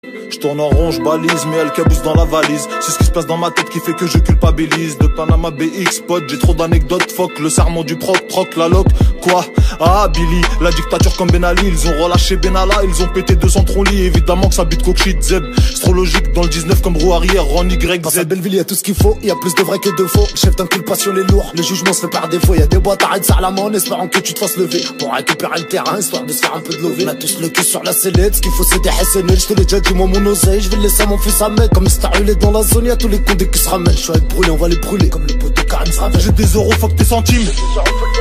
Je tourne en rond, je balise, mais elle cabousse dans la valise. C'est ce qui se passe dans ma tête qui fait que je culpabilise. De Panama BX, pote, j'ai trop d'anecdotes. Fuck le serment du proc, troc la loc. Quoi? Ah, Billy, la dictature comme Ben Ali. Ils ont relâché Benalla, ils ont pété 200 tronlis. Évidemment que ça bite cockshit, Zeb. C'est trop logique dans le 19 comme roue arrière, Ron Y, Dans Z. sa Belleville y'a tout ce qu'il faut, y'a plus de vrai que de faux. Le chef d'inculpation est lourd, le jugement se fait par défaut. Y'a des boîtes à ça à la main en espérant que tu te fasses lever pour récupérer le terrain, histoire de se faire un peu de lever. On a tous le cul sur la sellette, ce qu'il faut c'est des SNL. Je te l'ai déjà dit, moi mon oseille, je vais le laisser à mon fils à mettre. Comme Star Hulé dans la zone, y'a tous les condés qui se ramènent. Je suis avec brûler, on va les brûler comme le poteau Karim Savage. J'ai des euros, fuck tes centimes.